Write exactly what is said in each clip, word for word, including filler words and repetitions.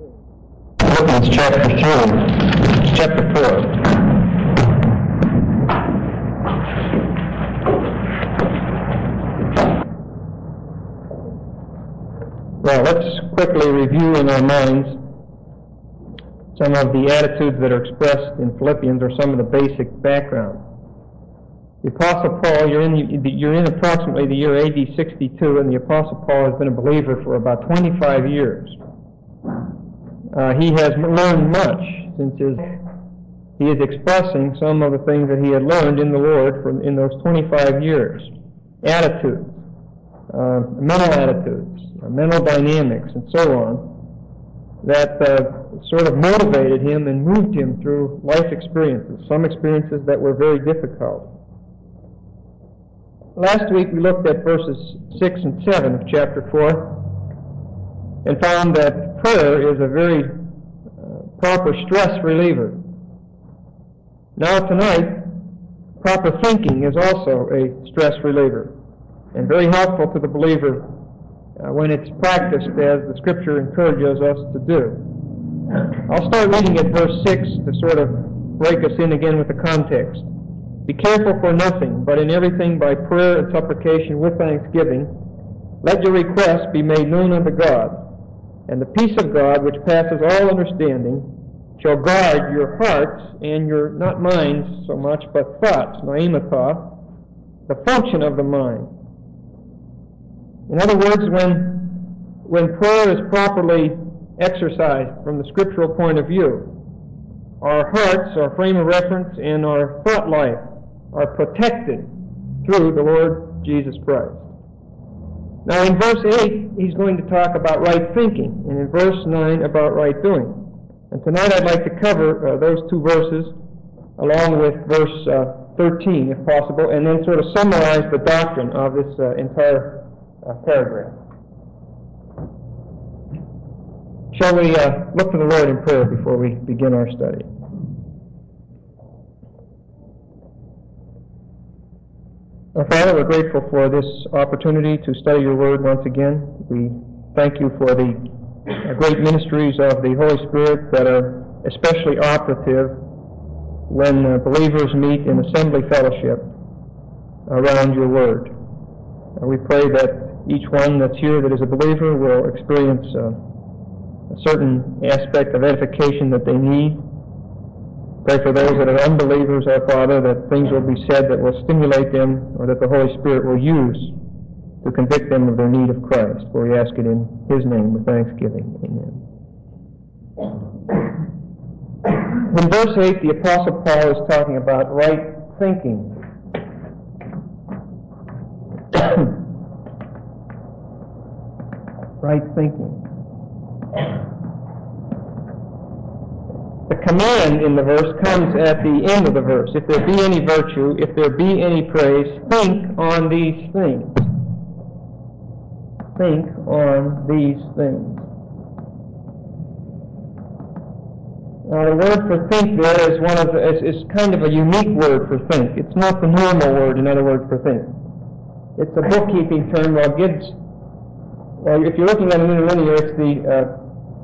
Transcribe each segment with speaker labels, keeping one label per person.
Speaker 1: Philippians chapter three, chapter four. Well, let's quickly review in our minds some of the attitudes that are expressed in Philippians, or some of the basic background. The Apostle Paul, you're in, you're in approximately the year A D sixty-two, and the Apostle Paul has been a believer for about twenty-five years. Uh, he has learned much since his, he is expressing some of the things that he had learned in the Lord from, in those twenty-five years. Attitudes, uh, mental attitudes, uh, mental dynamics, and so on, that uh, sort of motivated him and moved him through life experiences, some experiences that were very difficult. Last week we looked at verses six and seven of chapter four and found that prayer is a very uh, proper stress reliever. Now tonight, proper thinking is also a stress reliever and very helpful to the believer uh, when it's practiced as the Scripture encourages us to do. I'll start reading at verse six to sort of break us in again with the context. Be careful for nothing, but in everything by prayer and supplication with thanksgiving, let your requests be made known unto God, and the peace of God, which passes all understanding, shall guard your hearts and your, not minds so much, but thoughts, noematah, the function of the mind. In other words, when, when prayer is properly exercised from the scriptural point of view, our hearts, our frame of reference, and our thought life are protected through the Lord Jesus Christ. Now in verse eight, he's going to talk about right thinking, and in verse nine about right doing. And tonight I'd like to cover uh, those two verses along with verse uh, thirteen, if possible, and then sort of summarize the doctrine of this uh, entire uh, paragraph. Shall we uh, look to the Lord in prayer before we begin our study? Our Father, we're grateful for this opportunity to study your Word once again. We thank you for the uh, great ministries of the Holy Spirit that are especially operative when uh, believers meet in assembly fellowship around your Word. Uh, we pray that each one that's here that is a believer will experience uh, a certain aspect of edification that they need. Pray for those that are unbelievers, our Father, that things will be said that will stimulate them, or that the Holy Spirit will use to convict them of their need of Christ. For we ask it in His name with thanksgiving. Amen. In verse eight, the Apostle Paul is talking about right thinking. Right thinking. The command in the verse comes at the end of the verse. If there be any virtue, if there be any praise, think on these things. Think on these things. Now the word for think there is one of the, is, is kind of a unique word for think. It's not the normal word, in other words, for think. It's a bookkeeping term. Well, Gibbs, well, if you're looking at an interlinear, it's the uh,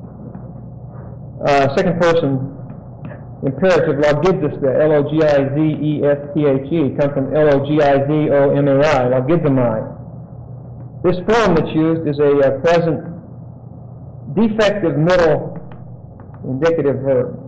Speaker 1: uh, second person imperative, logizomai, L O G I Z E S T H E, comes from L O G I Z O M A I, logizomai. This form that's used is a uh, present defective middle indicative verb.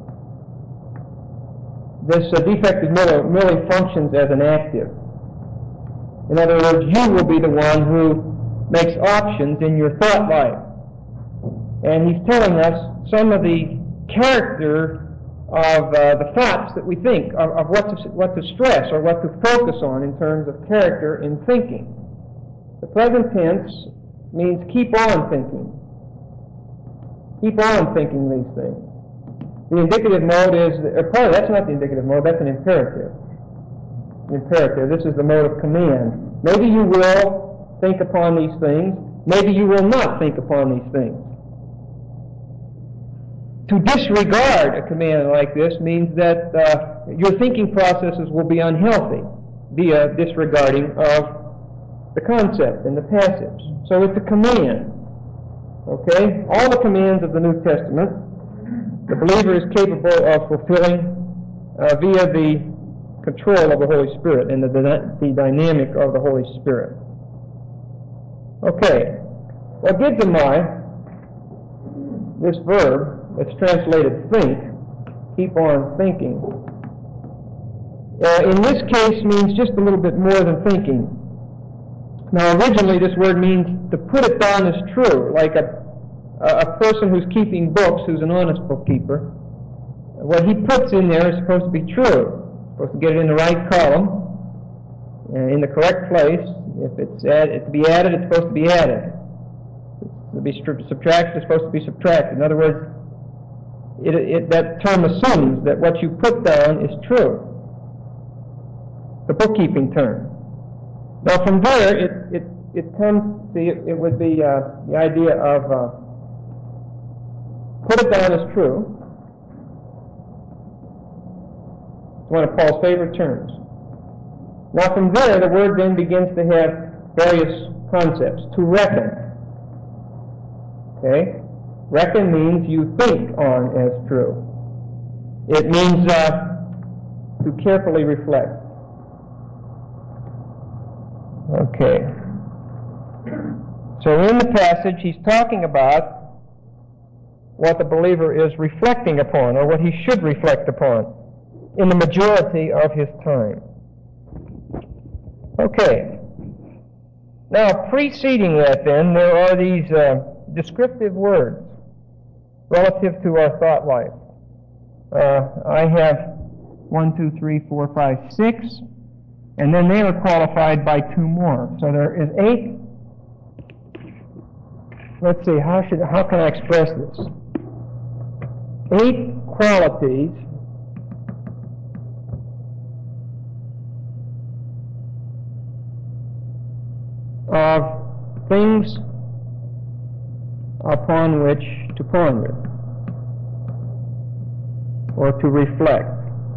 Speaker 1: This uh, defective middle merely functions as an active. In other words, you will be the one who makes options in your thought life. And he's telling us some of the character of uh, the thoughts that we think, of, of what, to, what to stress or what to focus on in terms of character in thinking. The present tense means keep on thinking. Keep on thinking these things. The indicative mode is, or probably that's not the indicative mode, that's an imperative. Imperative. This is the mode of command. Maybe you will think upon these things. Maybe you will not think upon these things. To disregard a command like this means that uh, your thinking processes will be unhealthy via disregarding of the concept and the passage. So it's a command. Okay? All the commands of the New Testament, the believer is capable of fulfilling uh, via the control of the Holy Spirit and the, the dynamic of the Holy Spirit. Okay. Well, gizomai, this verb that's translated think, keep on thinking, uh, in this case means just a little bit more than thinking. Now, originally this word means to put it down as true, like a, a person who's keeping books, who's an honest bookkeeper. What he puts in there is supposed to be true. Supposed to get it in the right column, uh, in the correct place. If it's add, to be added, it's supposed to be added. To be subtracted, it's supposed to be subtracted. In other words, it, it, that term assumes that what you put down is true. The bookkeeping term. Now, from there, it it it comes. See, it, it would be uh, the idea of uh, put it down as true. It's one of Paul's favorite terms. Now, from there, the word then begins to have various concepts. To reckon. Okay? Reckon means you think on as true. It means uh, to carefully reflect. Okay. So in the passage, he's talking about what the believer is reflecting upon, or what he should reflect upon in the majority of his time. Okay. Now, preceding that then, there are these uh, descriptive words relative to our thought life. Uh, I have one, two, three, four, five, six, and then they are qualified by two more. So there is eight. Let's see, how should how can I express this? Eight qualities of things upon which to ponder or to reflect.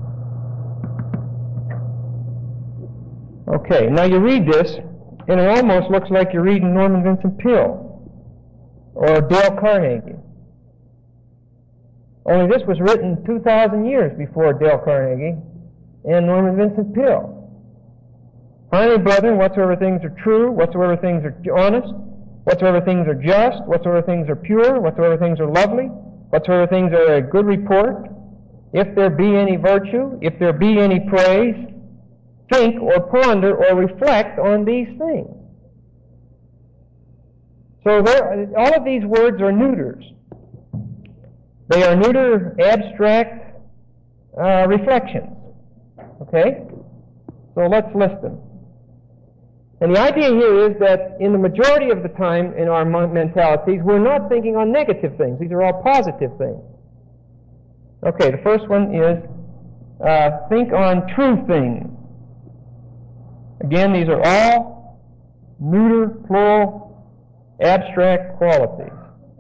Speaker 1: Okay, now you read this, and it almost looks like you're reading Norman Vincent Peale or Dale Carnegie. Only this was written two thousand years before Dale Carnegie and Norman Vincent Peale. Finally, brethren, whatsoever things are true, whatsoever things are honest, whatsoever things are just, whatsoever things are pure, whatsoever things are lovely, whatsoever things are a good report, if there be any virtue, if there be any praise, think or ponder or reflect on these things. So there, all of these words are neuters. They are neuter, abstract uh, reflections. Okay? So let's list them. And the idea here is that in the majority of the time in our mentalities, we're not thinking on negative things. These are all positive things. Okay, the first one is uh, think on true things. Again, these are all neuter, plural, abstract qualities.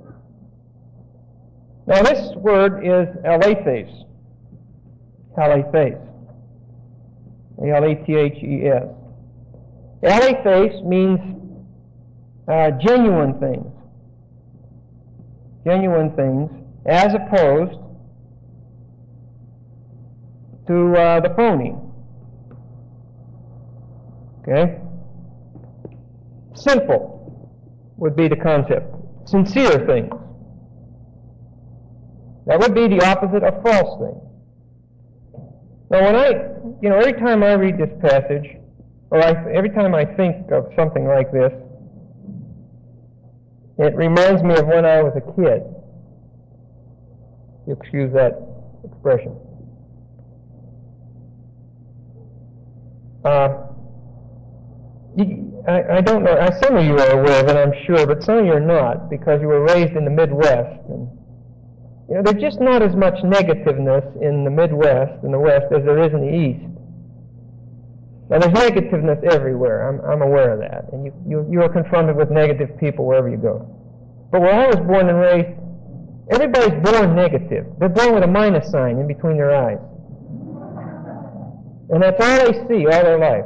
Speaker 1: Now this word is aletheis. Aletheis. A L E T H E S. Aletheis means uh, genuine things. Genuine things, as opposed to uh, the phony. Okay? Simple would be the concept. Sincere things. That would be the opposite of false things. Now when I, you know, every time I read this passage, or I, every time I think of something like this, it reminds me of when I was a kid. You excuse that expression. Uh, you, I, I don't know, some of you are aware of it, I'm sure, but some of you are not, because you were raised in the Midwest. And, you know, there's just not as much negativeness in the Midwest, in the West, as there is in the East. Now, there's negativeness everywhere. I'm, I'm aware of that. And you, you, you are confronted with negative people wherever you go. But where I was born and raised, everybody's born negative. They're born with a minus sign in between their eyes. And that's all they see all their life.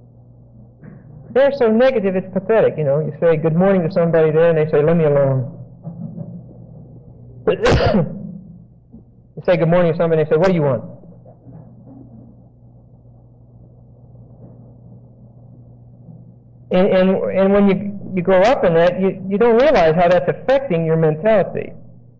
Speaker 1: They're so negative, it's pathetic. You know, you say good morning to somebody there, and they say, leave me alone. You say good morning to somebody and they say, what do you want? And, and, and when you, you grow up in that, you, you don't realize how that's affecting your mentality.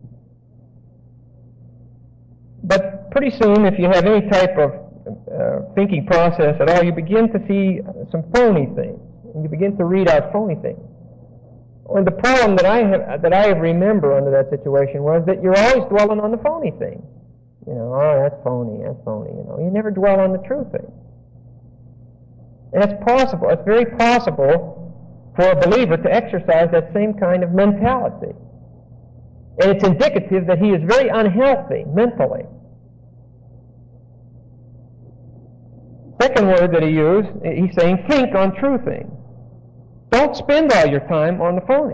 Speaker 1: But pretty soon, if you have any type of uh, thinking process at all, you begin to see some phony things. And you begin to read out phony things. And the problem that I have, that I remember under that situation was that you're always dwelling on the phony thing. You know, oh, that's phony, that's phony. You know, you never dwell on the true thing. And it's possible, it's very possible for a believer to exercise that same kind of mentality. And it's indicative that he is very unhealthy mentally. Second word that he used, he's saying, think on true things. Don't spend all your time on the phony.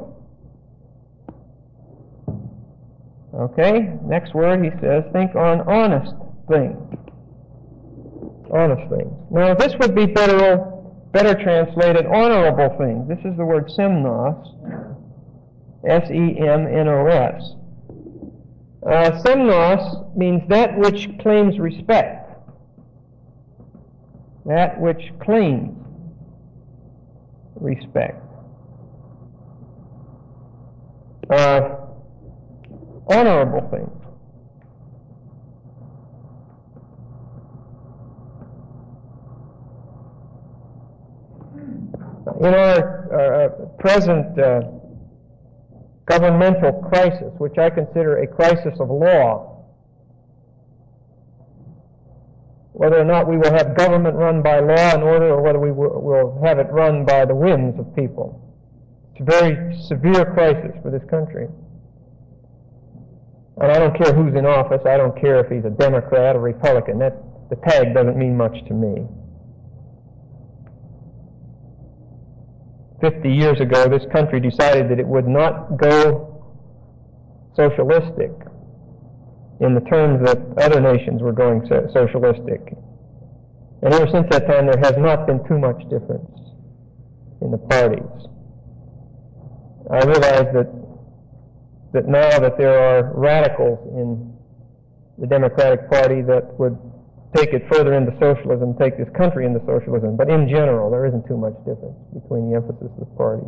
Speaker 1: Okay, next word he says, think on honest things. Honest things. Now this would be better, better translated honorable things. This is the word semnos, S E M N O S. Uh, semnos means that which claims respect. That which claims respect. Uh, honorable things. In our, our present uh, governmental crisis, which I consider a crisis of law, whether or not we will have government run by law and order or whether we will have it run by the whims of people. It's a very severe crisis for this country. And I don't care who's in office. I don't care if he's a Democrat or Republican. That, the tag doesn't mean much to me. Fifty years ago, this country decided that it would not go socialistic in the terms that other nations were going so- socialistic. And ever since that time, there has not been too much difference in the parties. I realize that that now that there are radicals in the Democratic Party that would take it further into socialism, take this country into socialism, but in general, there isn't too much difference between the emphasis of the parties.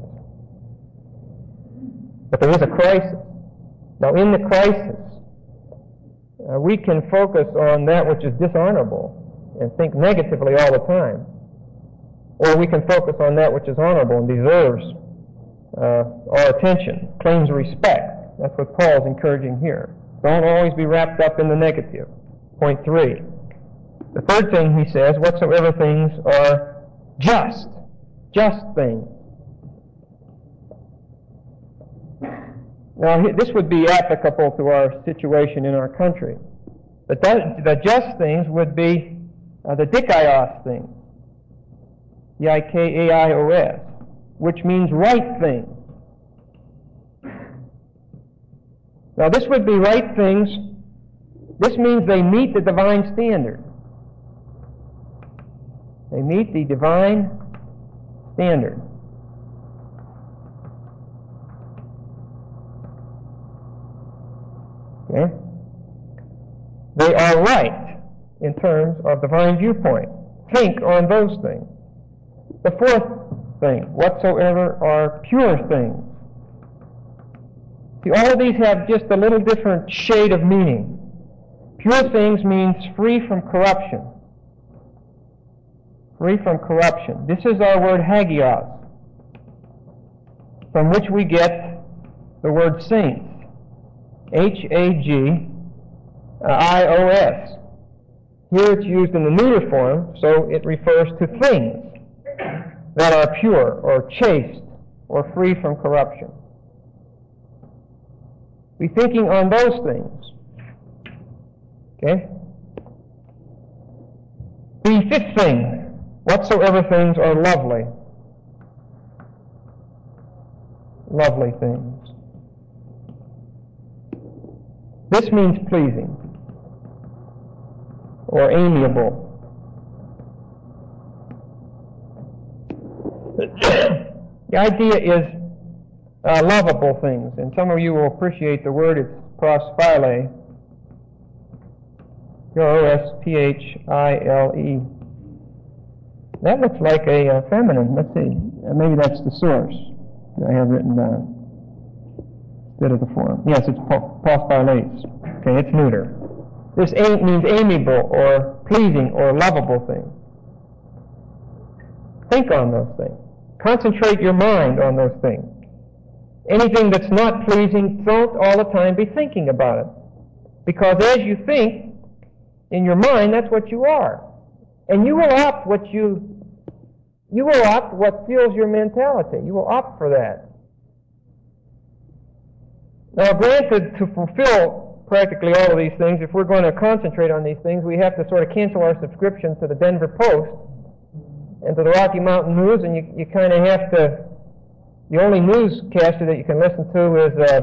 Speaker 1: But there is a crisis. Now, in the crisis, Uh, we can focus on that which is dishonorable and think negatively all the time. Or we can focus on that which is honorable and deserves uh, our attention, claims respect. That's what Paul's encouraging here. Don't always be wrapped up in the negative. Point three. The third thing he says, whatsoever things are just. Just things. Now, this would be applicable to our situation in our country. But that, the just things would be uh, the dikaios things, D I K A I O S, which means right things. Now, this would be right things. This means they meet the divine standard. They meet the divine standard. Okay? They are right in terms of divine viewpoint. Think on those things. The fourth thing, whatsoever are pure things. See, all of these have just a little different shade of meaning. Pure things means free from corruption. Free from corruption. This is our word hagios, from which we get the word saints. H A G I O S. Here it's used in the neuter form, so it refers to things that are pure or chaste or free from corruption. Be thinking on those things. Okay? The fifth thing, whatsoever things are lovely. Lovely things. This means pleasing or amiable. The idea is uh, lovable things, and some of you will appreciate the word. It's prosphile. O S P H I L E. That looks like a uh, feminine. Let's see. Uh, maybe that's the source that I have written down instead of the form. Yes, it's prosphilates. Okay, it's neuter. This ain't means amiable or pleasing or lovable thing. Think on those things. Concentrate your mind on those things. Anything that's not pleasing, don't all the time be thinking about it. Because as you think, in your mind, that's what you are. And you will opt what you, you will opt what fuels your mentality. You will opt for that. Now, granted, to fulfill practically all of these things, if we're going to concentrate on these things, we have to sort of cancel our subscription to the Denver Post and to the Rocky Mountain News, and you, you kind of have to, the only newscaster that you can listen to is, uh,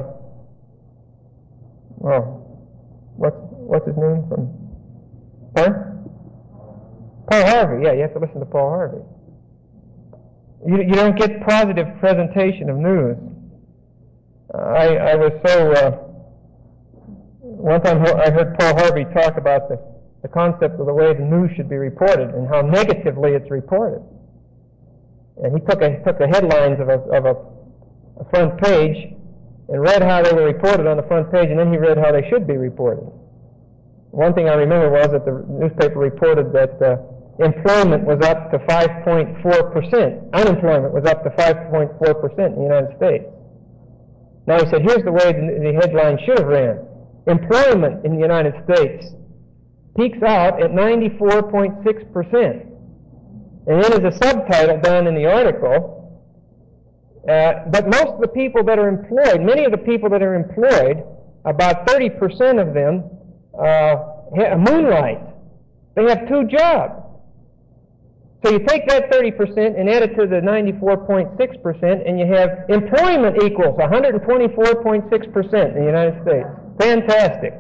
Speaker 1: well, what's, what's his name from, pardon? Paul Harvey, yeah, you have to listen to Paul Harvey. You, you don't get positive presentation of news. Uh, I, I was so, uh, one time I heard Paul Harvey talk about the, the concept of the way the news should be reported and how negatively it's reported. And he took, a, took the headlines of, a, of a, a front page and read how they were reported on the front page, and then he read how they should be reported. One thing I remember was that the newspaper reported that uh, employment was up to five point four percent. Unemployment was up to five point four percent in the United States. Now he said, here's the way the, the headline should have ran. Employment in the United States peaks out at ninety-four point six percent. And then as a subtitle down in the article, uh, but most of the people that are employed, many of the people that are employed, about thirty percent of them uh, moonlight. They have two jobs. So you take that thirty percent and add it to the ninety-four point six percent, and you have employment equals one hundred twenty-four point six percent in the United States. Fantastic.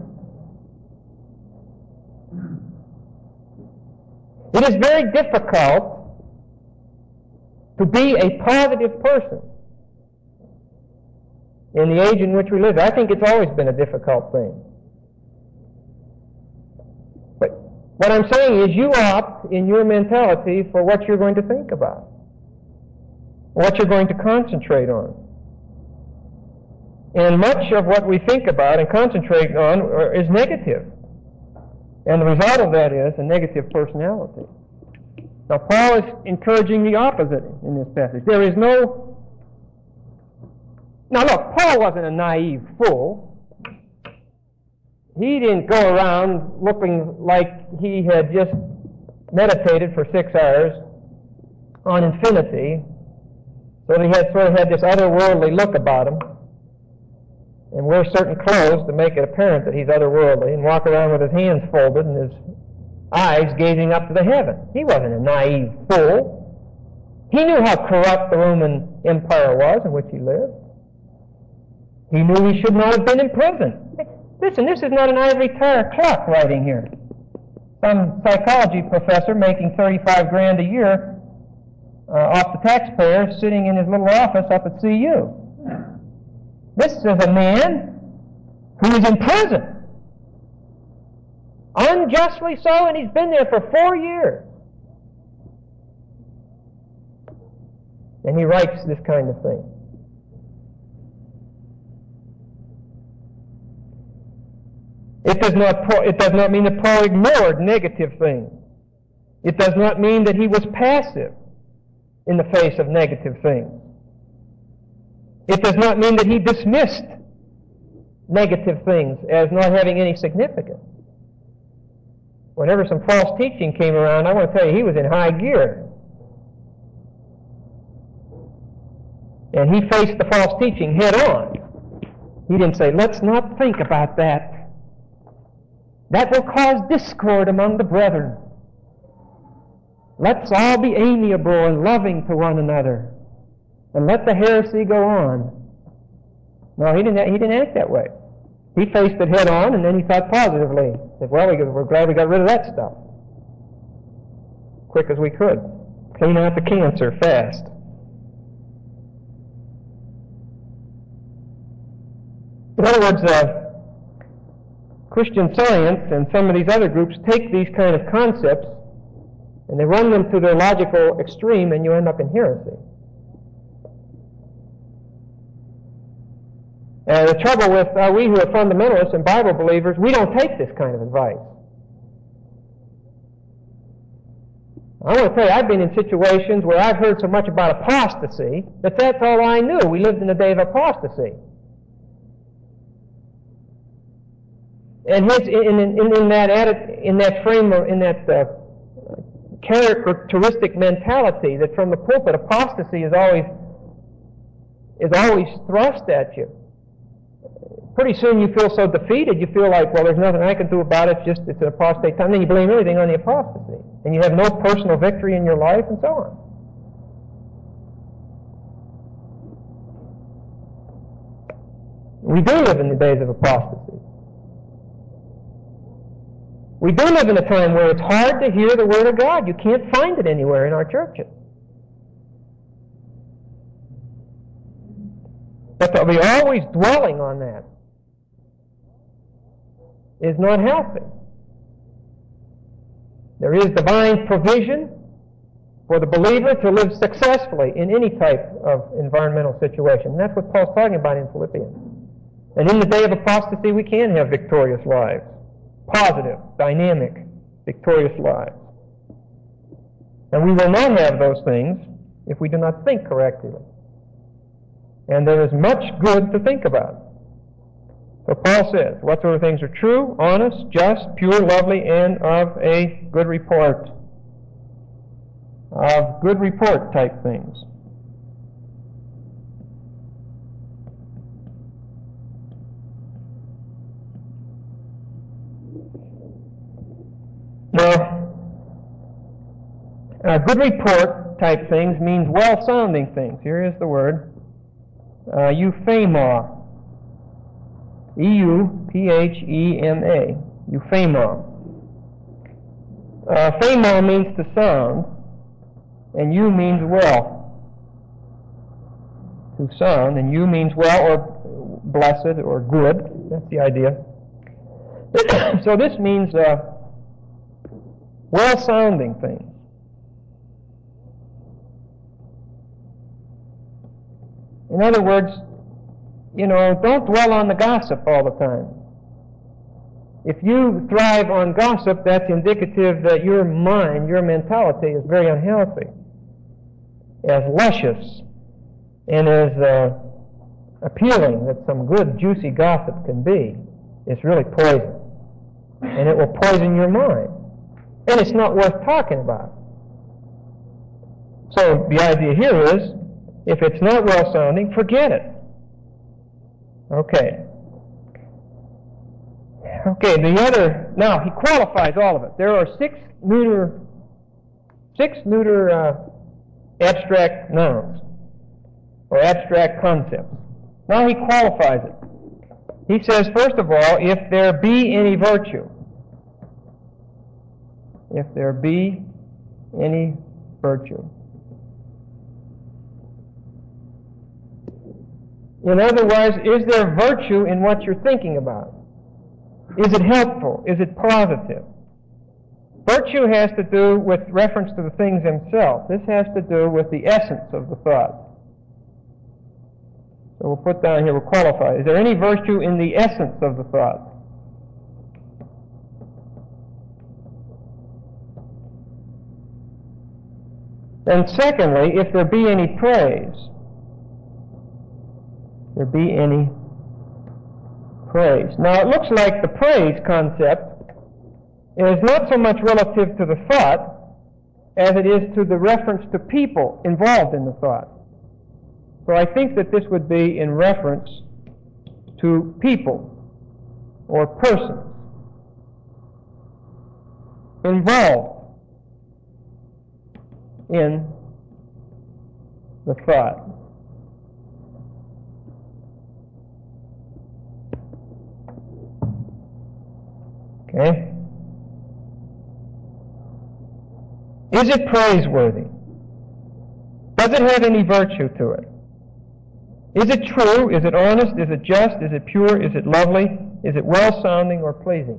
Speaker 1: It is very difficult to be a positive person in the age in which we live. I think it's always been a difficult thing. But what I'm saying is you opt in your mentality for what you're going to think about, what you're going to concentrate on. And much of what we think about and concentrate on is negative. And the result of that is a negative personality. Now, Paul is encouraging the opposite in this passage. There is no... Now, look, Paul wasn't a naive fool. He didn't go around looking like he had just meditated for six hours on infinity, so that he had sort of had this otherworldly look about him, and wear certain clothes to make it apparent that he's otherworldly, and walk around with his hands folded and his eyes gazing up to the heaven. He wasn't a naive fool. He knew how corrupt the Roman Empire was in which he lived. He knew he should not have been in prison. Listen, this is not an ivory tower clock writing here. Some psychology professor making thirty-five grand a year uh, off the taxpayers sitting in his little office up at C U. This is a man who is in prison. Unjustly so, and he's been there for four years. And he writes this kind of thing. It does not, it does not mean that Paul ignored negative things. It does not mean that he was passive in the face of negative things. It does not mean that he dismissed negative things as not having any significance. Whenever some false teaching came around, I want to tell you, he was in high gear. And he faced the false teaching head on. He didn't say, let's not think about that. That will cause discord among the brethren. Let's all be amiable and loving to one another, and let the heresy go on. No, he didn't, he didn't act that way. He faced it head on, and then he thought positively. He said, well, we're glad we got rid of that stuff. Quick as we could. Clean out the cancer fast. In other words, uh, Christian Science and some of these other groups take these kind of concepts and they run them to their logical extreme, and you end up in heresy. And the trouble with uh, we who are fundamentalists and Bible believers, we don't take this kind of advice. I want to tell you, I've been in situations where I've heard so much about apostasy that that's all I knew. We lived in the day of apostasy. And his, in, in, in that atti- in that frame of, in that uh, characteristic mentality that from the pulpit apostasy is always is always thrust at you. Pretty soon you feel so defeated, you feel like, well, there's nothing I can do about it, just it's an apostate time. Then you blame everything on the apostasy. And you have no personal victory in your life, and so on. We do live in the days of apostasy. We do live in a time where it's hard to hear the Word of God. You can't find it anywhere in our churches. But to be always dwelling on that is not healthy. There is divine provision for the believer to live successfully in any type of environmental situation. And that's what Paul's talking about in Philippians. And in the day of apostasy, we can have victorious lives. Positive, dynamic, victorious lives. And we will not have those things if we do not think correctly. And there is much good to think about. So Paul says, whatsoever things are true, honest, just, pure, lovely, and of a good report. Of good report type things. Now, uh, good report type things means well-sounding things. Here is the word. Uh, euphema. E U P H E M A. Euphema. Uh, phema means to sound, and you means well. To sound, and you means well or blessed or good. That's the idea. So this means uh, well-sounding things. In other words, you know, don't dwell on the gossip all the time. If you thrive on gossip, that's indicative that your mind, your mentality is very unhealthy. As luscious and as uh, appealing that some good, juicy gossip can be, it's really poison. And it will poison your mind. And it's not worth talking about. So the idea here is, if it's not well-sounding, forget it. Okay. Okay, the other, now he qualifies all of it. There are six neuter, six neuter uh, abstract nouns, or abstract concepts. Now he qualifies it. He says, first of all, if there be any virtue. If there be any virtue. In other words, is there virtue in what you're thinking about? Is it helpful? Is it positive? Virtue has to do with reference to the things themselves. This has to do with the essence of the thought. So we'll put down here, we'll qualify. Is there any virtue in the essence of the thought? And secondly, if there be any praise. There be any praise. Now it looks like the praise concept is not so much relative to the thought as it is to the reference to people involved in the thought. So I think that this would be in reference to people or persons involved in the thought. Okay? Is it praiseworthy? Does it have any virtue to it? Is it true? Is it honest? Is it just? Is it pure? Is it lovely? sounding? Is it well sounding or pleasing?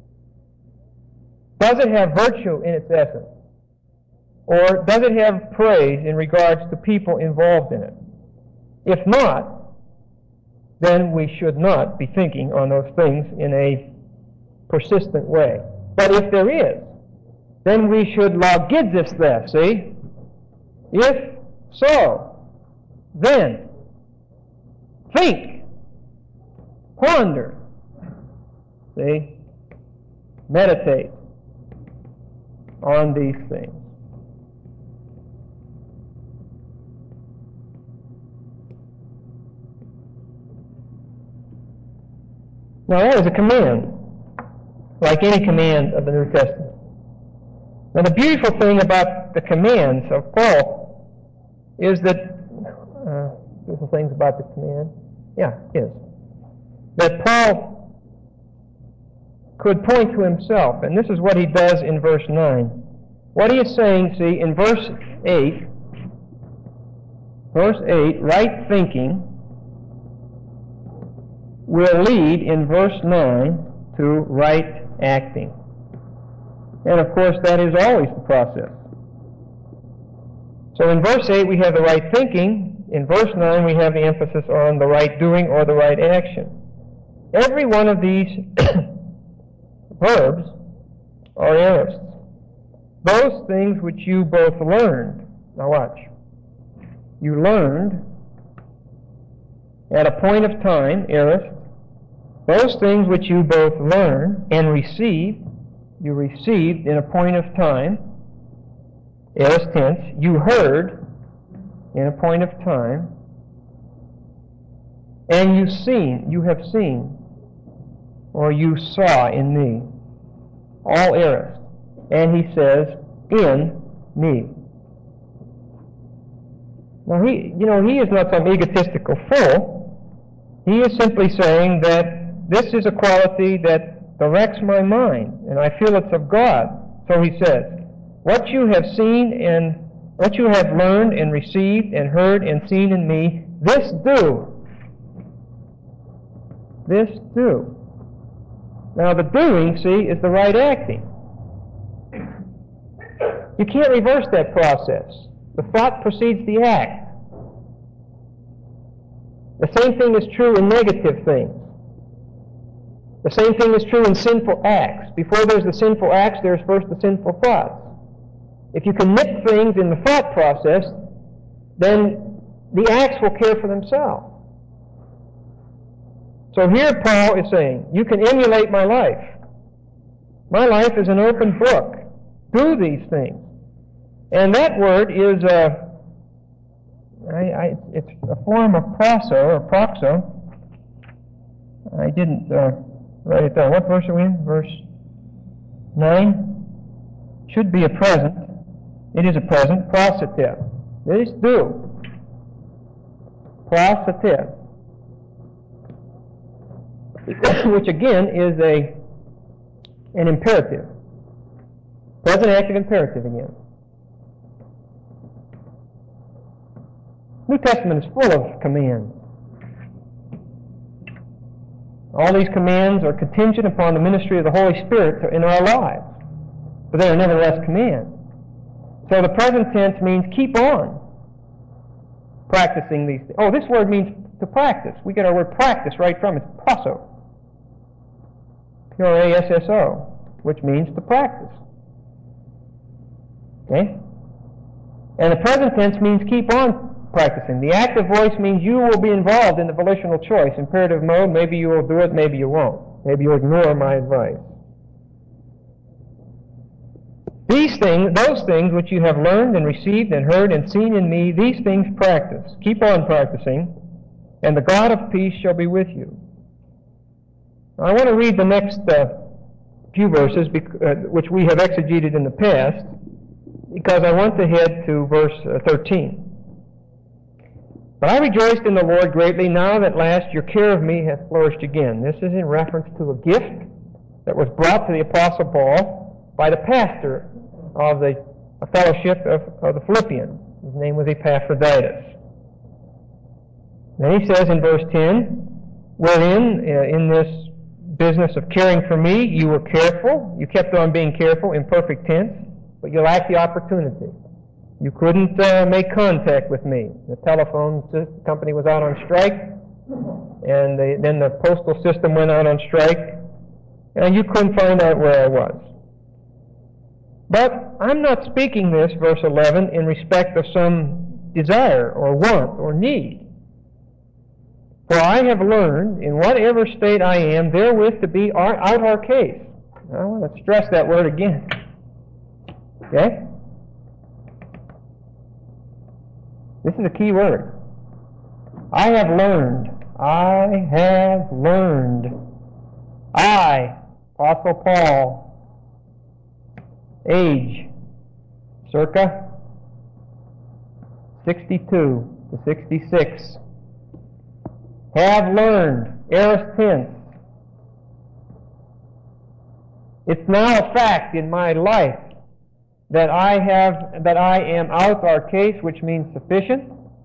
Speaker 1: Does it have virtue in its essence? Or does it have praise in regards to people involved in it? If not, then we should not be thinking on those things in a persistent way. But if there is, then we should logizis there, see? If so, then think, ponder, see? Meditate on these things. Now that is a command, like any command of the New Testament. Now the beautiful thing about the commands of Paul is that, uh, beautiful things about the command, yeah, is, that Paul could point to himself, and this is what he does in verse nine. What he is saying, see, in verse eight, verse eight, right thinking will lead in verse nine to right acting. And of course that is always the process. So in verse eight we have the right thinking. In verse nine we have the emphasis on the right doing or the right action. Every one of these verbs are aorists. Those things which you both learned. Now watch. You learned at a point of time, aorist. Those things which you both learn and receive, you received in a point of time, aorist tense. You heard in a point of time, and you seen, you have seen, or you saw in me. All aorist. And he says, in me. Now he, you know, he is not some egotistical fool. He is simply saying that this is a quality that directs my mind, and I feel it's of God. So he says, what you have seen and what you have learned and received and heard and seen in me, this do. This do. Now the doing, see, is the right acting. You can't reverse that process. The thought precedes the act. The same thing is true in negative things. The same thing is true in sinful acts. Before there's the sinful acts, there's first the sinful thoughts. If you can nip things in the thought process, then the acts will care for themselves. So here Paul is saying, you can emulate my life. My life is an open book. Do these things. And that word is a, I, I, it's a form of proso or proxo. I didn't uh, write it down. What verse are we in? Verse nine? Should be a present. It is a present. Prosative. This do. Prosative. Which again is a an imperative. Present active imperative again. New Testament is full of commands. All these commands are contingent upon the ministry of the Holy Spirit in our lives. But they are nevertheless commands. So the present tense means keep on practicing these things. Oh, this word means to practice. We get our word practice right from it. It's prasso. P R A S S O, which means to practice. Okay? And the present tense means keep on practicing. The active voice means you will be involved in the volitional choice. Imperative mode, maybe you will do it, maybe you won't. Maybe you'll ignore my advice. These things, those things which you have learned and received and heard and seen in me, these things practice. Keep on practicing, and the God of peace shall be with you. I want to read the next uh, few verses, bec- uh, which we have exegeted in the past, because I want to head to verse uh, thirteen. But I rejoiced in the Lord greatly, now that last your care of me hath flourished again. This is in reference to a gift that was brought to the Apostle Paul by the pastor of the fellowship of, of the Philippians. His name was Epaphroditus. Then he says in verse ten, wherein, uh, in this business of caring for me. You were careful. You kept on being careful in perfect tense, but you lacked the opportunity. You couldn't uh, make contact with me. The telephone company was out on strike, and they, then the postal system went out on strike, and you couldn't find out where I was. But I'm not speaking this, verse eleven, in respect of some desire or want or need. For I have learned, in whatever state I am, therewith to be out our case. I want to stress that word again. Okay? This is a key word. I have learned. I have learned. I, Apostle Paul, age, circa sixty-two to sixty-six, have learned, aorist tense. It's now a fact in my life that I have, that I am out our case, which means sufficient.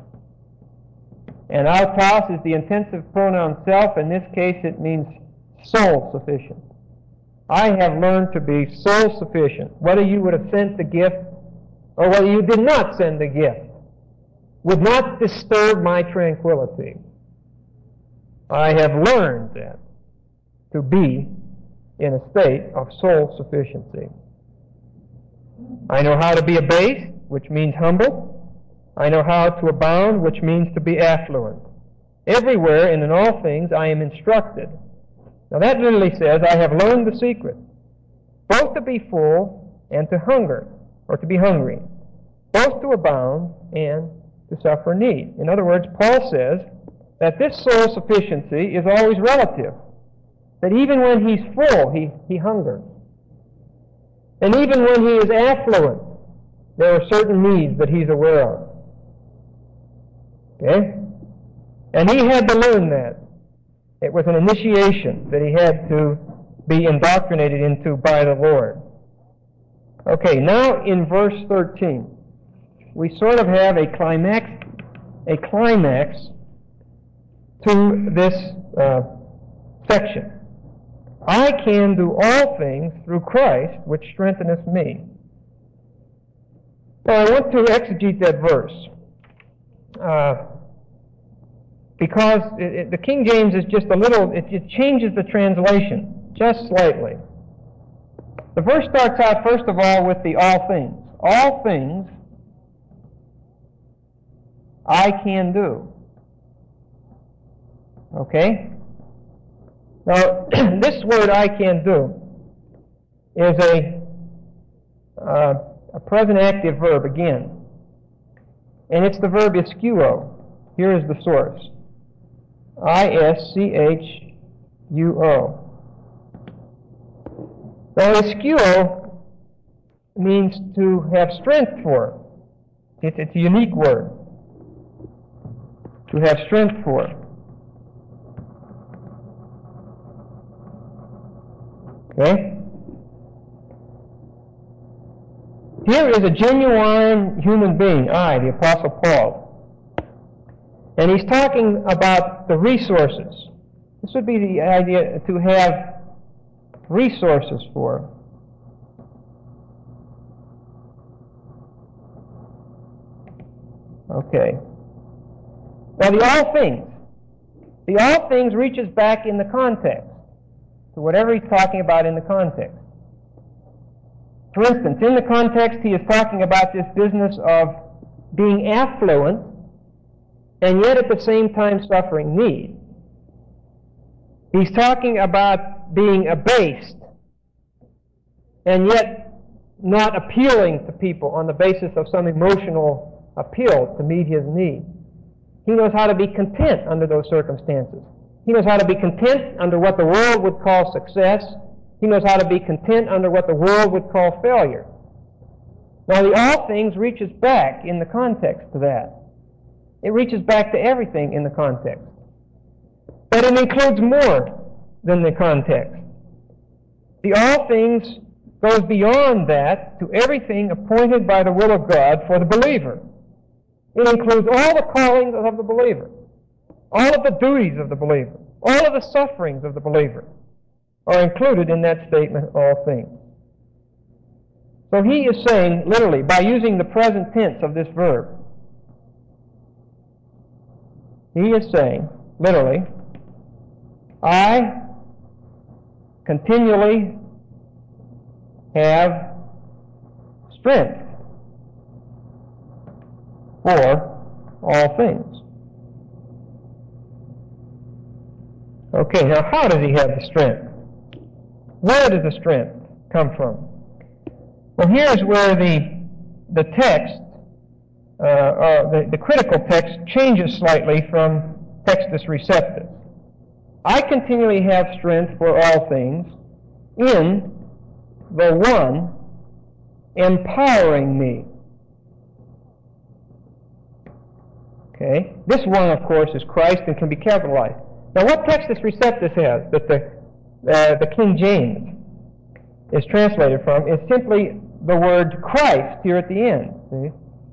Speaker 1: And autos is the intensive pronoun self. In this case, it means soul sufficient. I have learned to be soul sufficient. Whether you would have sent the gift or whether you did not send the gift would not disturb my tranquility. I have learned that to be in a state of soul sufficiency. I know how to be abased, which means humble. I know how to abound, which means to be affluent. Everywhere and in all things I am instructed. Now that literally says, I have learned the secret, both to be full and to hunger, or to be hungry, both to abound and to suffer need. In other words, Paul says that this soul sufficiency is always relative, that even when he's full, he, he hungers. And even when he is affluent, there are certain needs that he's aware of. Okay? And he had to learn that. It was an initiation that he had to be indoctrinated into by the Lord. Okay, now in verse thirteen, we sort of have a climax, a climax to this uh, section. I can do all things through Christ, which strengtheneth me. Well, I want to exegete that verse. Uh, because it, it, the King James is just a little, it, it changes the translation just slightly. The verse starts out, first of all, with the all things. All things I can do. Okay? Now, this word I can do is a, uh, a present active verb again. And it's the verb iskuo. Here is the source. I S C H U O. Now, iskuo means to have strength for. It's, it's a unique word. To have strength for. Okay? Here is a genuine human being, I, the Apostle Paul. And he's talking about the resources. This would be the idea to have resources for. Okay. Now the all things. The all things reaches back in the context to whatever he's talking about in the context. For instance, in the context he is talking about this business of being affluent and yet at the same time suffering need. He's talking about being abased and yet not appealing to people on the basis of some emotional appeal to meet his need. He knows how to be content under those circumstances. He knows how to be content under what the world would call success. He knows how to be content under what the world would call failure. Now, the all things reaches back in the context to that. It reaches back to everything in the context. But it includes more than the context. The all things goes beyond that to everything appointed by the will of God for the believer. It includes all the callings of the believer, all of the duties of the believer, all of the sufferings of the believer. are included in that statement, all things. So he is saying, literally, by using the present tense of this verb, he is saying, literally, I continually have strength for all things. Okay, now how does he have the strength? Where does the strength come from? Well, here's where the the text, uh, uh, the, the critical text, changes slightly from Textus Receptus. I continually have strength for all things in the one empowering me. Okay? This one, of course, is Christ and can be capitalized. Now, what Textus Receptus has that the uh, the King James is translated from is simply the word Christ here at the end. See?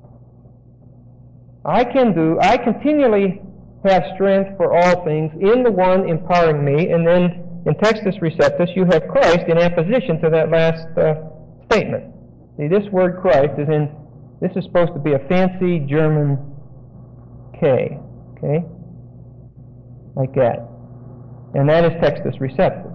Speaker 1: I can do, I continually have strength for all things in the one empowering me, and then in Textus Receptus you have Christ in apposition to that last uh, statement. See, this word Christ is in, this is supposed to be a fancy German K, okay? Like that. And that is Textus Receptus,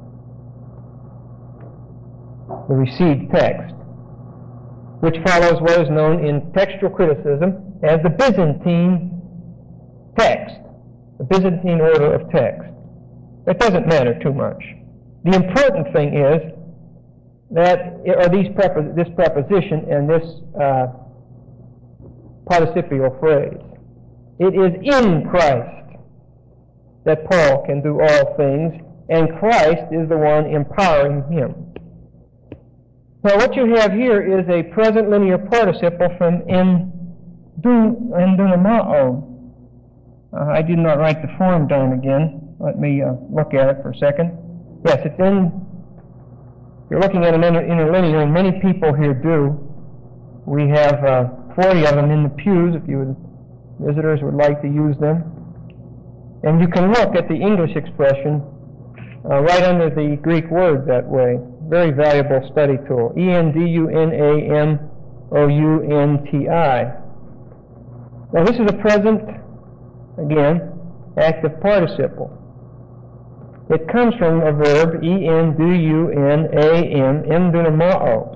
Speaker 1: the received text, which follows what is known in textual criticism as the Byzantine text, the Byzantine order of text. It doesn't matter too much. The important thing is that are these prepos- this preposition and this uh, participial phrase. It is in Christ that Paul can do all things, and Christ is the one empowering him. Now, what you have here is a present linear participle from en dunamao. Uh, I did not write the form down again. Let me uh, look at it for a second. Yes, it's in. You're looking at an inter- interlinear, and many people here do. We have uh, forty of them in the pews. If you would, visitors would like to use them, and you can look at the English expression uh, right under the Greek word that way. Very valuable study tool. E N D U N A M O U N T I. Now this is a present, again, active participle. It comes from a verb, E N D U N A M, endunamao.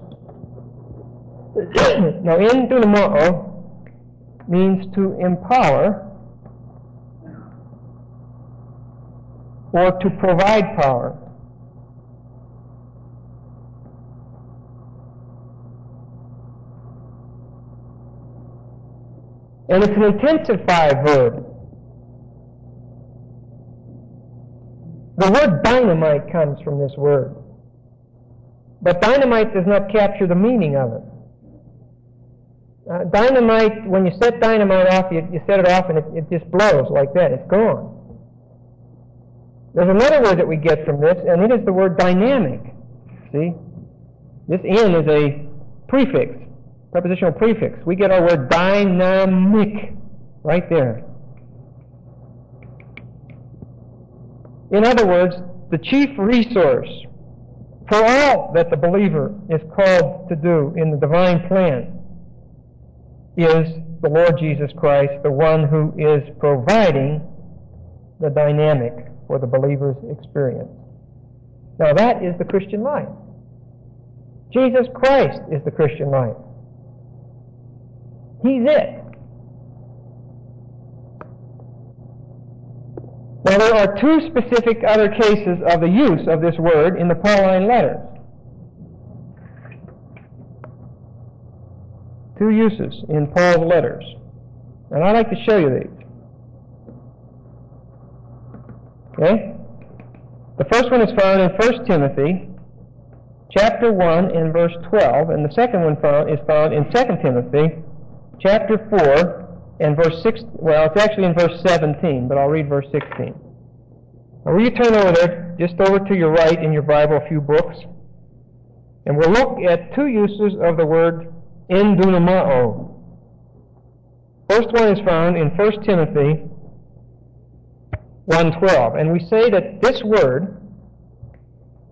Speaker 1: Now, endunamao means to empower or to provide power. And it's an intensified verb. The word dynamite comes from this word. But dynamite does not capture the meaning of it. Uh, dynamite, when you set dynamite off, you, you set it off and it, it just blows like that. It's gone. There's another word that we get from this, and it is the word dynamic. See? This N is a prefix, prepositional prefix. We get our word dynamic right there. In other words, the chief resource for all that the believer is called to do in the divine plan is the Lord Jesus Christ, the one who is providing the dynamic for the believer's experience. Now that is the Christian life. Jesus Christ is the Christian life. He's it. Now there are two specific other cases of the use of this word in the Pauline letters. Two uses in Paul's letters. And I'd like to show you these. Okay? The first one is found in First Timothy, chapter one and verse twelve, and the second one found, is found in Second Timothy, chapter four, and verse six, well, it's actually in verse seventeen, but I'll read verse sixteen. Now, will you turn over there, just over to your right in your Bible, a few books, and we'll look at two uses of the word endunamao. First one is found in First Timothy one twelve, and we say that this word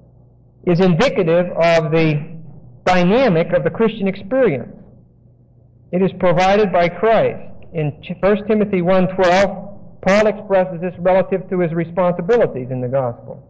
Speaker 1: is indicative of the dynamic of the Christian experience. It is provided by Christ. In First Timothy one twelve, Paul expresses this relative to his responsibilities in the gospel.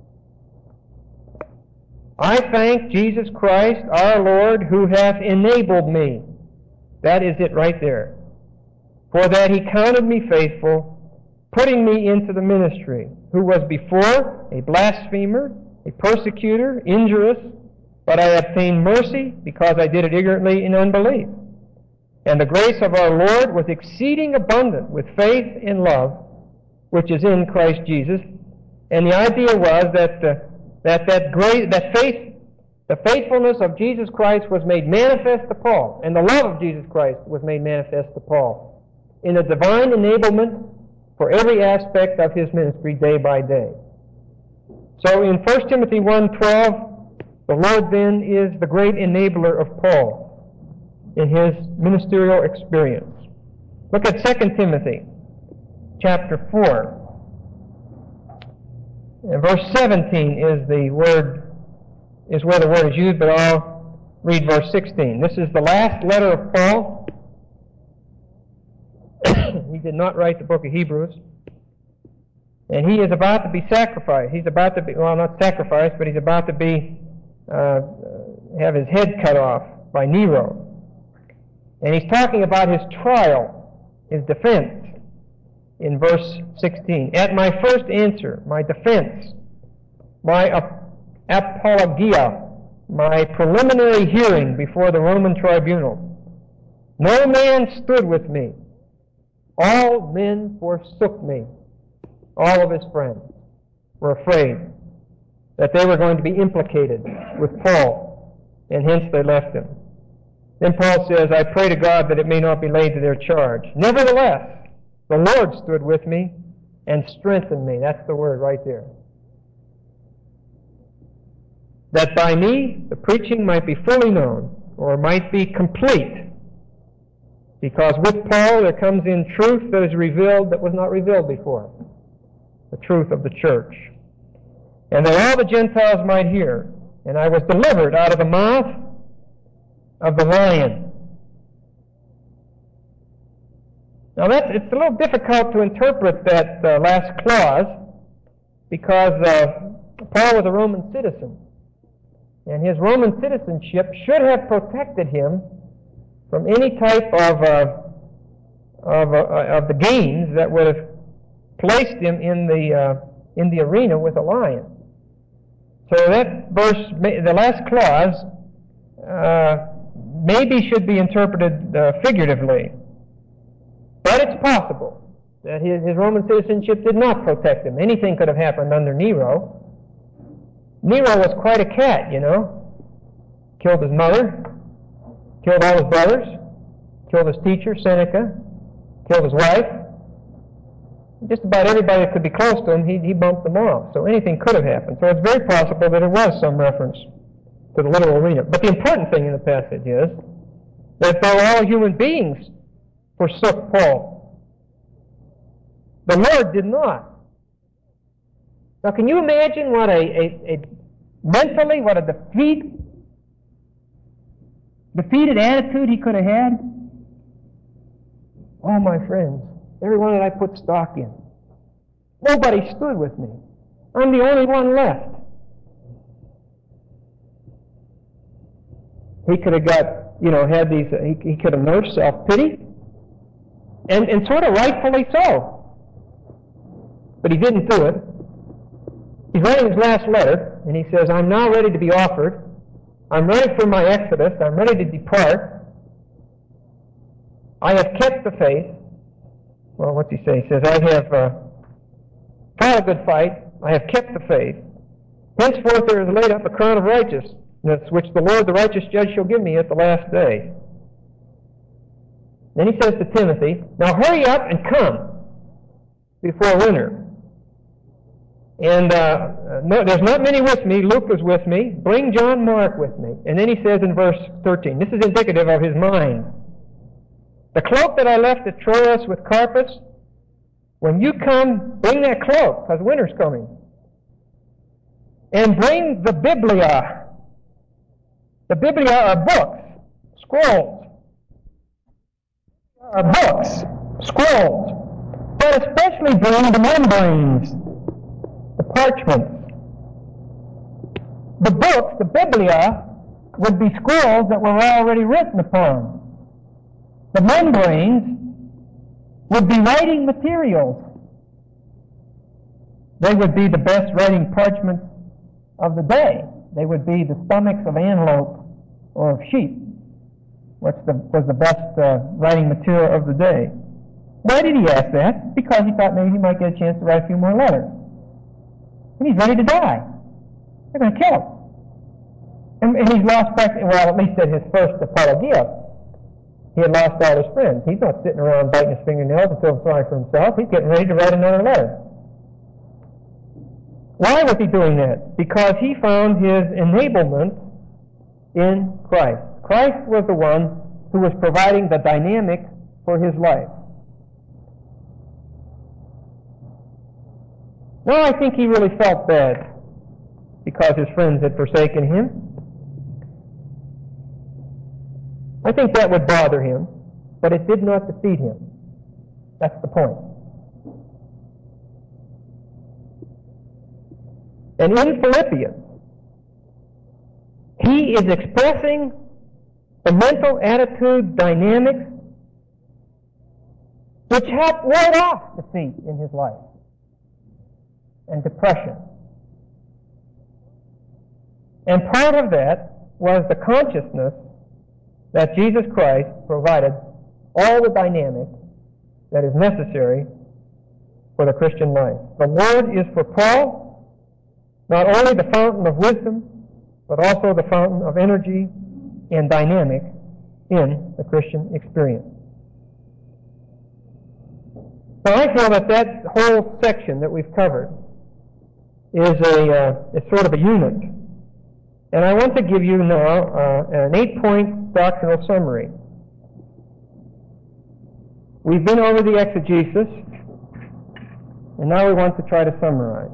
Speaker 1: I thank Jesus Christ, our Lord, who hath enabled me. That is it right there. For that he counted me faithful, putting me into the ministry, who was before a blasphemer, a persecutor, injurious, but I obtained mercy because I did it ignorantly in unbelief. And the grace of our Lord was exceeding abundant with faith and love, which is in Christ Jesus. And the idea was that uh, that that grace, that faith, the faithfulness of Jesus Christ was made manifest to Paul, and the love of Jesus Christ was made manifest to Paul in a divine enablement for every aspect of his ministry day by day. So in First Timothy one twelve, the Lord then is the great enabler of Paul in his ministerial experience. Look at Second Timothy chapter four. And verse seventeen is the word is where the word is used, but I'll read verse sixteen. This is the last letter of Paul. He did not write the book of Hebrews. And he is about to be sacrificed. He's about to be, well, not sacrificed, but he's about to be, uh, have his head cut off by Nero. And he's talking about his trial, his defense, in verse sixteen. At my first answer, my defense, my ap- apologia, my preliminary hearing before the Roman tribunal, no man stood with me. All men forsook me. All of his friends were afraid that they were going to be implicated with Paul, and hence they left him. Then Paul says, I pray to God that it may not be laid to their charge. Nevertheless, the Lord stood with me and strengthened me. That's the word right there. That by me the preaching might be fully known, or might be complete. Because with Paul there comes in truth that is revealed that was not revealed before. The truth of the church. And that all the Gentiles might hear. And I was delivered out of the mouth of the lion. Now that's, it's a little difficult to interpret that uh, last clause, because uh, Paul was a Roman citizen. And his Roman citizenship should have protected him from any type of uh, of, uh, of the gains that would have placed him in the uh, in the arena with a lion. So that verse, the last clause, uh, maybe should be interpreted uh, figuratively, but it's possible that his, his Roman citizenship did not protect him. Anything could have happened under Nero. Nero was quite a cat, you know. Killed his mother, killed all his brothers, killed his teacher, Seneca, killed his wife. Just about everybody that could be close to him, he, he bumped them off. So anything could have happened. So it's very possible that it was some reference to the literal arena. But the important thing in the passage is that though all human beings forsook Paul, the Lord did not. Now can you imagine what a, a, a mentally, what a defeat, defeated attitude he could have had? Oh, my friends, everyone that I put stock in, nobody stood with me. I'm the only one left. He could have got, you know, had these, uh, he, he could have nursed self-pity, and, and sort of rightfully so. But he didn't do it. He's writing his last letter, and he says, I'm now ready to be offered. I'm ready for my exodus. I'm ready to depart. I have kept the faith. Well, what's he say? He says, I have uh, fought a good fight. I have kept the faith. Henceforth there is laid up a crown of righteousness, which the Lord, the righteous judge, shall give me at the last day. Then he says to Timothy, now hurry up and come before winter. And uh, no, there's not many with me. Luke was with me. Bring John Mark with me. And then he says in verse thirteen, this is indicative of his mind. The cloak that I left at Troas with Carpus, when you come, bring that cloak, because winter's coming. And bring the Biblia. The Biblia are books, scrolls. Are books, scrolls, but especially being the membranes, the parchments. The books, the Biblia, would be scrolls that were already written upon. The membranes would be writing materials. They would be the best writing parchments of the day. They would be the stomachs of antelope or of sheep, which the, was the best uh, writing material of the day. Why did he ask that? Because he thought maybe he might get a chance to write a few more letters. And he's ready to die. They're going to kill him. And, and he's lost practically, well, at least at his first apologia, he had lost all his friends. He's not sitting around biting his fingernails and feeling sorry for himself. He's getting ready to write another letter. Why was he doing that? Because he found his enablement in Christ. Christ was the one who was providing the dynamic for his life. Now I think he really felt bad because his friends had forsaken him. I think that would bother him, but it did not defeat him. That's the point. And in Philippians, he is expressing the mental attitude dynamics which helped ward off defeat in his life and depression. And part of that was the consciousness that Jesus Christ provided all the dynamic that is necessary for the Christian life. The Lord is for Paul not only the fountain of wisdom, but also the fountain of energy and dynamic in the Christian experience. Now I feel that that whole section that we've covered is a uh, is sort of a unit. And I want to give you now uh, an eight-point doctrinal summary. We've been over the exegesis, and now we want to try to summarize.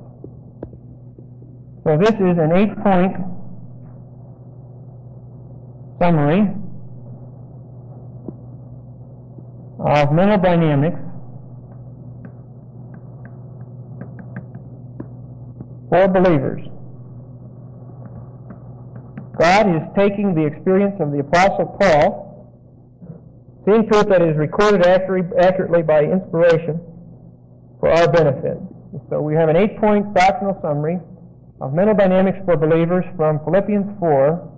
Speaker 1: So this is an eight-point summary of mental dynamics for believers. God is taking the experience of the Apostle Paul, seeing to it that it is recorded accurately by inspiration for our benefit. So we have an eight-point doctrinal summary of mental dynamics for believers from Philippians four,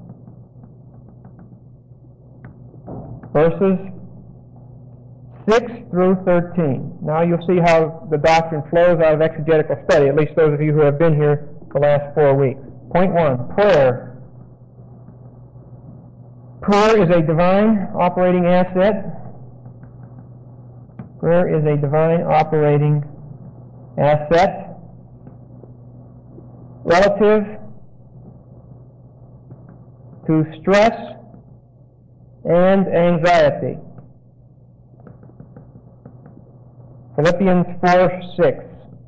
Speaker 1: verses six through thirteen. Now you'll see how the doctrine flows out of exegetical study, at least those of you who have been here the last four weeks. Point one, prayer. Prayer is a divine operating asset. Prayer is a divine operating asset relative to stress and anxiety. Philippians four six.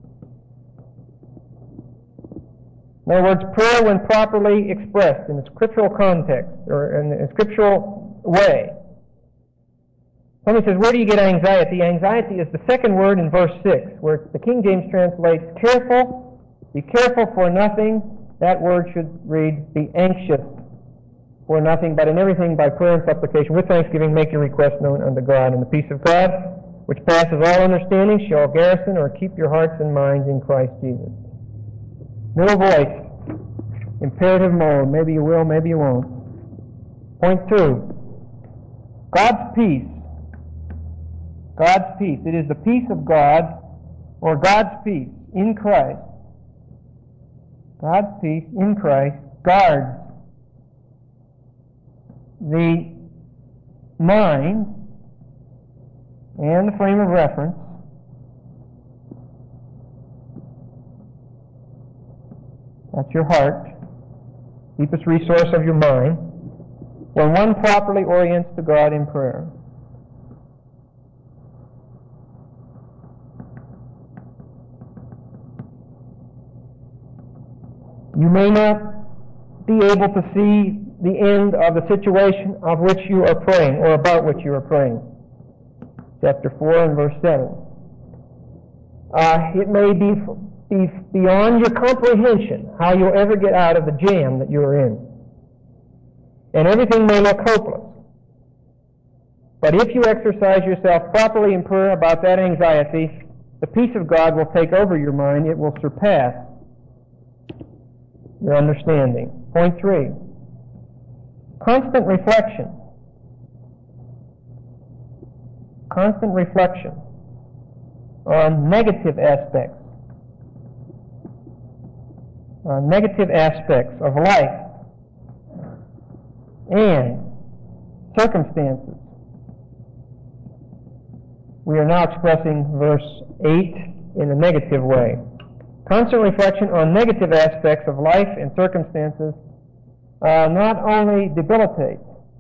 Speaker 1: In other words, prayer, when properly expressed in a scriptural context or in a scriptural way. Somebody says, where do you get anxiety? Anxiety is the second word in verse six, where the King James translates careful, be careful for nothing. That word should read, be anxious for nothing, but in everything by prayer and supplication with thanksgiving make your requests known unto God. And the peace of God, which passes all understanding, shall garrison or keep your hearts and minds in Christ Jesus. Middle voice, imperative mode. Maybe you will, maybe you won't. Point two, God's peace. God's peace. It is the peace of God, or God's peace in Christ. God's peace in Christ guards the mind and the frame of reference that's your heart, deepest resource of your mind, when one properly orients to God in prayer. You may not be able to see the end of the situation of which you are praying, or about which you are praying. Chapter four and verse seven. Uh, it may be, be beyond your comprehension how you'll ever get out of the jam that you're in. And everything may look hopeless. But if you exercise yourself properly in prayer about that anxiety, the peace of God will take over your mind. It will surpass your understanding. Point three. Constant reflection. Constant reflection on negative aspects. On negative aspects of life and circumstances. We are now expressing verse eight in a negative way. Constant reflection on negative aspects of life and circumstances uh, not only debilitate,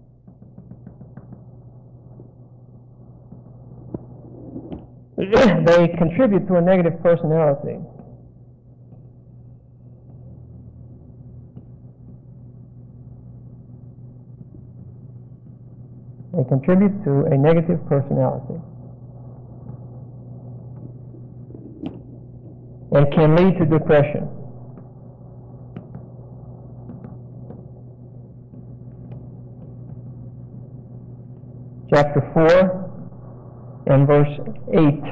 Speaker 1: they contribute to a negative personality. They contribute to a negative personality. And can lead to depression. Chapter four and verse eight.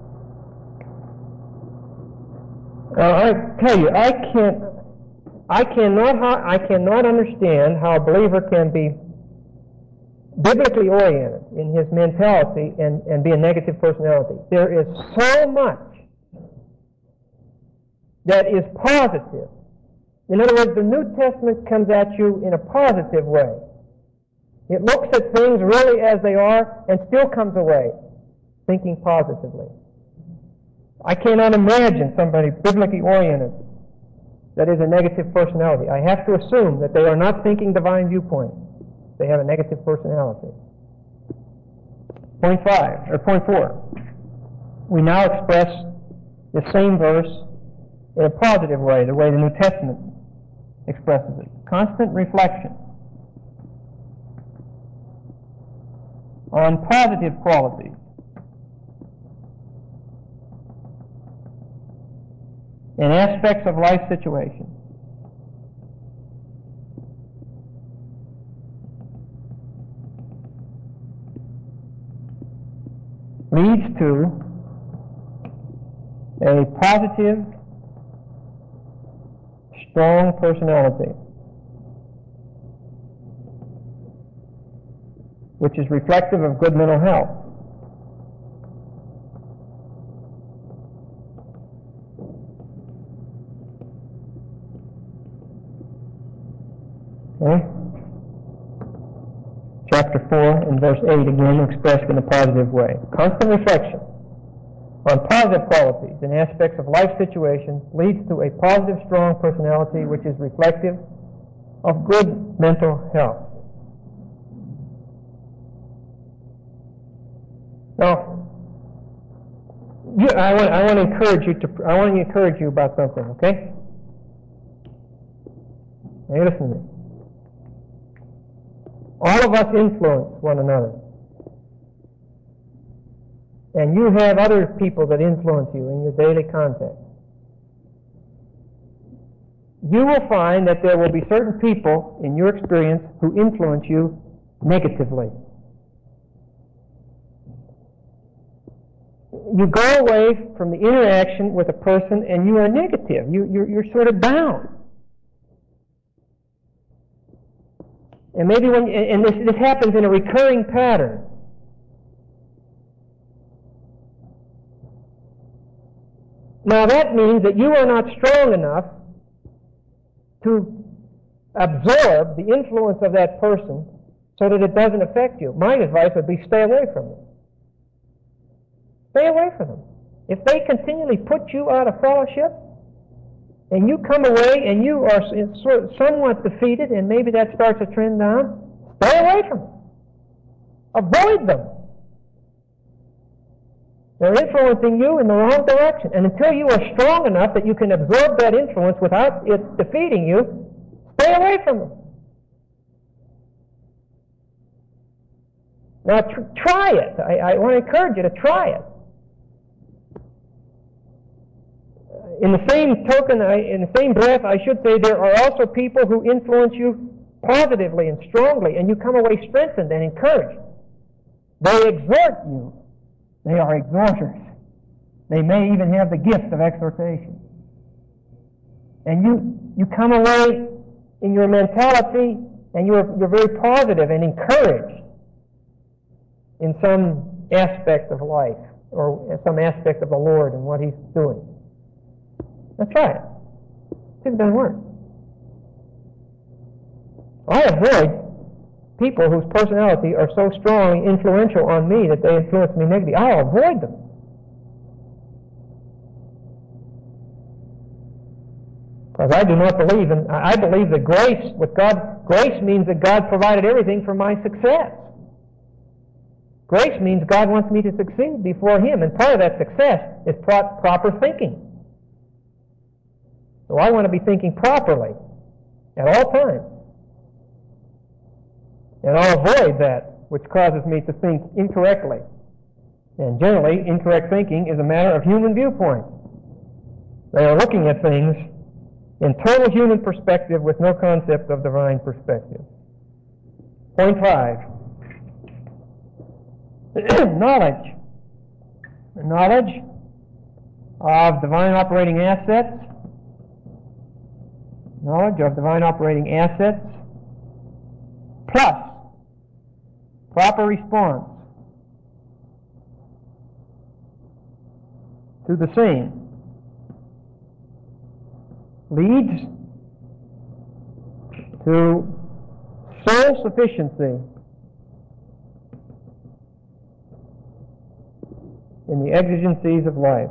Speaker 1: Now I tell you, I can't, I cannot, I cannot understand how a believer can be biblically oriented in his mentality and, and be a negative personality. There is so much that is positive. In other words, the New Testament comes at you in a positive way. It looks at things really as they are and still comes away thinking positively. I cannot imagine somebody biblically oriented that is a negative personality. I have to assume that they are not thinking divine viewpoint. They have a negative personality. Point five, or point four. We now express the same verse in a positive way, the way the New Testament expresses it. Constant reflection on positive qualities. And aspects of life situations. Leads to a positive, strong personality, which is reflective of good mental health. Okay? Chapter four and verse eight, again expressed in a positive way. Constant reflection on positive qualities and aspects of life situations leads to a positive, strong personality which is reflective of good mental health. Now, you, I, want, I want to encourage you to. I want to encourage you about something. Okay? Now, listen to me. All of us influence one another. And you have other people that influence you in your daily contact. You will find that there will be certain people in your experience who influence you negatively. You go away from the interaction with a person and you are negative. You, you're, you're sort of down. And maybe when, and this, this happens in a recurring pattern. Now that means that you are not strong enough to absorb the influence of that person so that it doesn't affect you. My advice would be stay away from them. Stay away from them. If they continually put you out of fellowship, and you come away and you are somewhat defeated, and maybe that starts a trend down, stay away from them. Avoid them. They're influencing you in the wrong direction. And until you are strong enough that you can absorb that influence without it defeating you, stay away from them. Now, tr- try it. I, I want to encourage you to try it. In the same token, I, in the same breath, I should say there are also people who influence you positively and strongly, and you come away strengthened and encouraged. They exhort you. They are exhorters. They may even have the gift of exhortation. And you, you come away in your mentality, and you're, you're very positive and encouraged in some aspect of life, or some aspect of the Lord and what He's doing. Now try it. See if it doesn't work. I avoid people whose personality are so strongly influential on me that they influence me negatively. I'll avoid them. Because I do not believe in, I believe that grace, with God, grace means that God provided everything for my success. Grace means God wants me to succeed before Him, and part of that success is pro- proper thinking. So I want to be thinking properly at all times. And I'll avoid that which causes me to think incorrectly. And generally, incorrect thinking is a matter of human viewpoint. They are looking at things in total human perspective with no concept of divine perspective. Point five. Knowledge. Knowledge of divine operating assets. Knowledge of divine operating assets plus proper response to the same leads to soul sufficiency in the exigencies of life.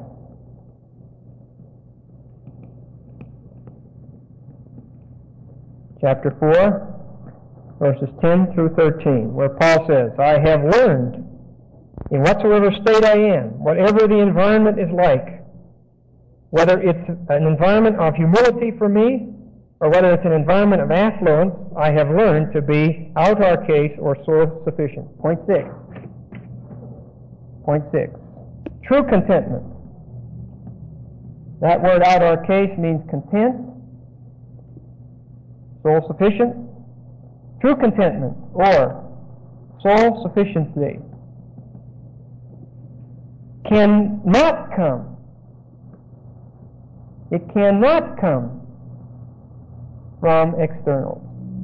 Speaker 1: Chapter four, verses ten through thirteen, where Paul says, I have learned in whatsoever state I am, whatever the environment is like, whether it's an environment of humility for me, or whether it's an environment of affluence, I have learned to be autarkes or self-sufficient. Point six. Point six. True contentment. That word autarkes means content, soul-sufficient. True contentment, or soul-sufficiency, cannot come. It cannot come from externals.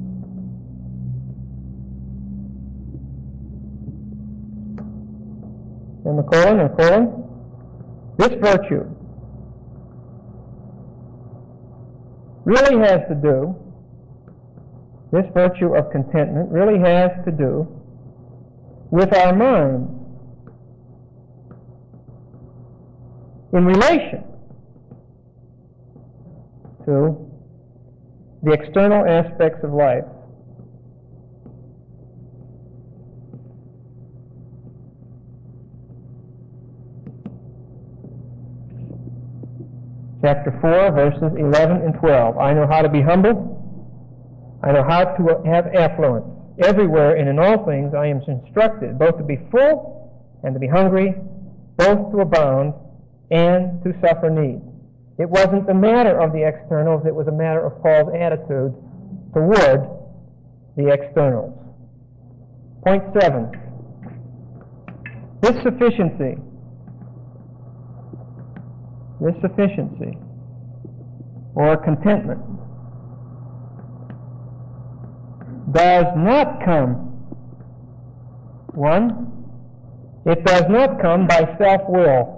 Speaker 1: Semicolon or colon. This virtue really has to do, this virtue of contentment really has to do with our minds in relation to the external aspects of life. Chapter four, verses eleven and twelve. I know how to be humble. I know how to have affluence. Everywhere and in all things I am instructed, both to be full and to be hungry, both to abound and to suffer need. It wasn't a matter of the externals, it was a matter of Paul's attitude toward the externals. Point seven. This sufficiency, this sufficiency, or contentment, does not come, one, it does not come by self-will.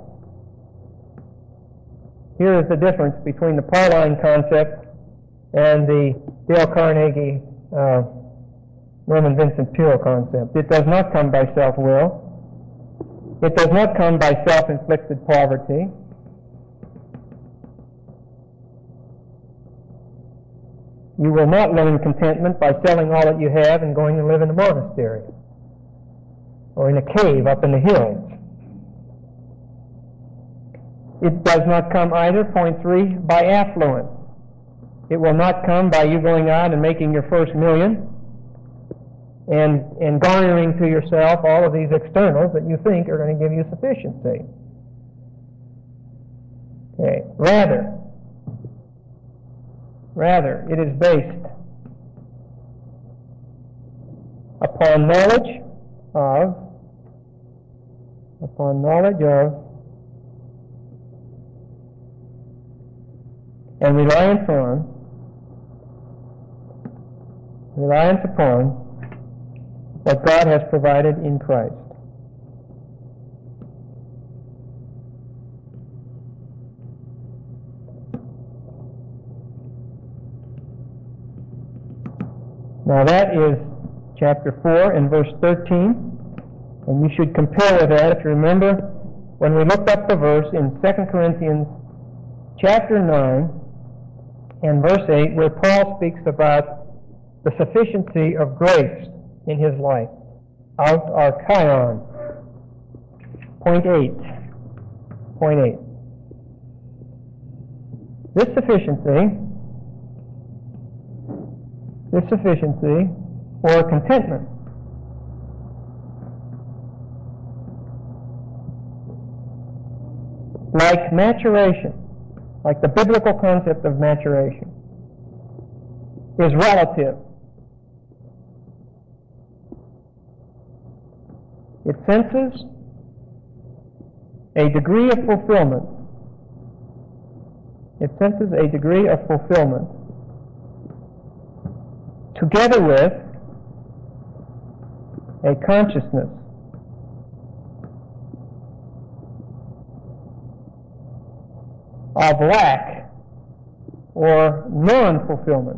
Speaker 1: Here is the difference between the Pauline concept and the Dale Carnegie, uh, Norman Vincent Peale concept. It does not come by self-will. It does not come by self-inflicted poverty. You will not learn contentment by selling all that you have and going to live in a monastery or in a cave up in the hills. It does not come either, point three, by affluence. It will not come by you going out and making your first million and, and garnering to yourself all of these externals that you think are going to give you sufficiency. Okay. Rather, rather, it is based upon knowledge of, upon knowledge of, and reliance on, reliance upon what God has provided in Christ. Now that is chapter four and verse thirteen, and you should compare with that if you remember when we looked up the verse in Second Corinthians chapter nine and verse eight, where Paul speaks about the sufficiency of grace in his life. Out archaion. Point eight. Point eight. This sufficiency, this sufficiency, or contentment, like maturation, like the biblical concept of maturation, is relative. It senses a degree of fulfillment. It senses a degree of fulfillment together with a consciousness of lack or non-fulfillment.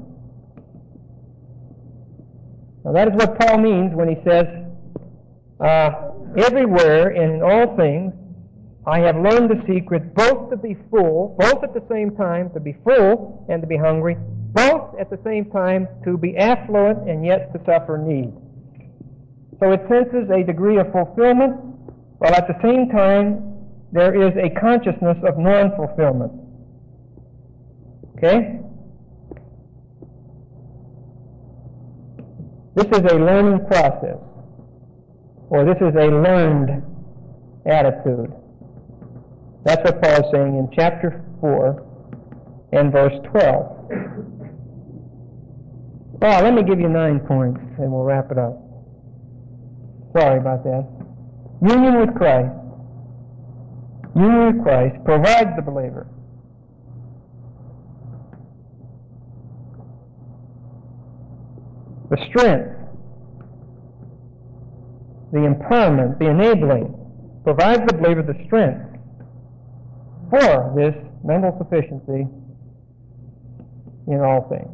Speaker 1: Now that is what Paul means when he says, uh, everywhere and in all things I have learned the secret both to be full, both at the same time to be full and to be hungry, both at the same time to be affluent and yet to suffer need. So it senses a degree of fulfillment, while at the same time there is a consciousness of non-fulfillment. Okay? This is a learning process, or this is a learned attitude. That's what Paul is saying in chapter four and verse twelve. Well, let me give you nine points and we'll wrap it up. Sorry about that. Union with Christ. Union with Christ provides the believer the strength, the empowerment, the enabling, provides the believer the strength for this mental sufficiency in all things.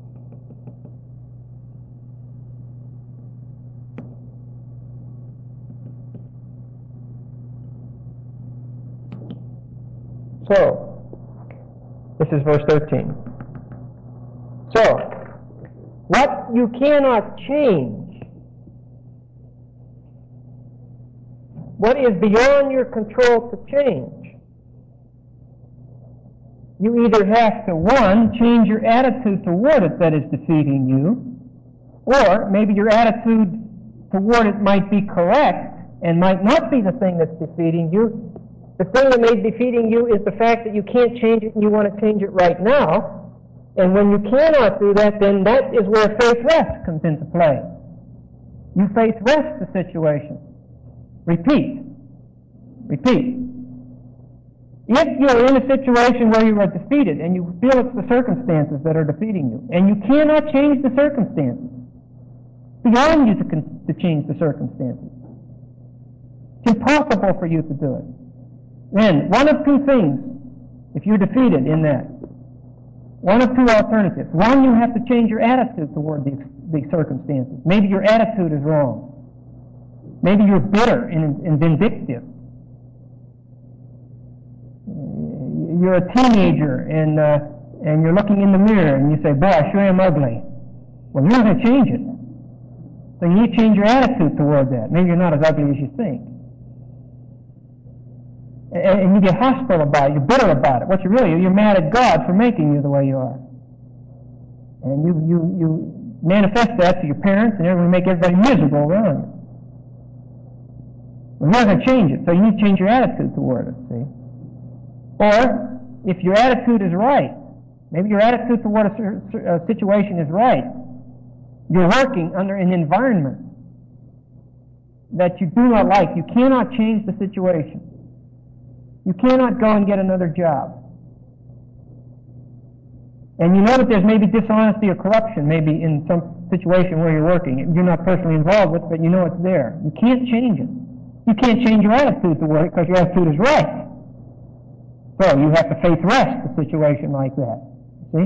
Speaker 1: So, this is verse thirteen. So, what you cannot change, what is beyond your control to change, you either have to, one, change your attitude toward it that is defeating you, or maybe your attitude toward it might be correct and might not be the thing that's defeating you. The thing that may be defeating you is the fact that you can't change it and you want to change it right now. And when you cannot do that, then that is where faith rest comes into play. You faith rest the situation. Repeat. Repeat. If you're in a situation where you are defeated and you feel it's the circumstances that are defeating you, and you cannot change the circumstances, it's beyond you to, con- to change the circumstances. It's impossible for you to do it. Then, one of two things, if you're defeated in that, one of two alternatives. One, you have to change your attitude toward the, the circumstances. Maybe your attitude is wrong. Maybe you're bitter and, and vindictive. You're a teenager and uh, and you're looking in the mirror and you say, boy, I sure am ugly. Well, you're not going to change it. So you need to change your attitude toward that. Maybe you're not as ugly as you think. And, and you get hostile about it. You're bitter about it. What you really are, you're mad at God for making you the way you are. And you, you, you manifest that to your parents, and it will make everybody miserable around you. We're not going to change it, so you need to change your attitude toward it, see? Or, if your attitude is right, maybe your attitude toward a, a situation is right, you're working under an environment that you do not like. You cannot change the situation. You cannot go and get another job. And you know that there's maybe dishonesty or corruption maybe in some situation where you're working. You're not personally involved with it, but you know it's there. You can't change it. You can't change your attitude toward it because your attitude is right. So you have to face rest a situation like that. See?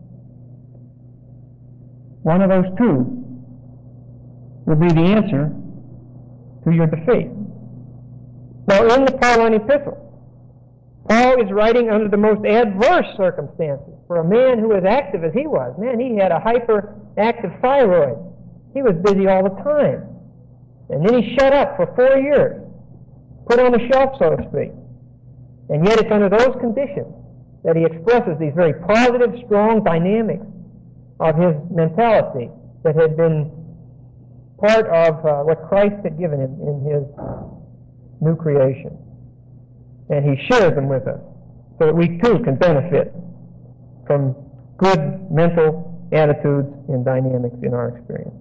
Speaker 1: One of those two will be the answer to your defeat. Now, in the Pauline epistle, Paul is writing under the most adverse circumstances. For a man who was active as he was, man, he had a hyperactive thyroid. He was busy all the time. And then he shut up for four years, put on the shelf, so to speak. And yet it's under those conditions that he expresses these very positive, strong dynamics of his mentality that had been part of uh, what Christ had given him in his new creation. And he shares them with us so that we too can benefit from good mental attitudes and dynamics in our experience.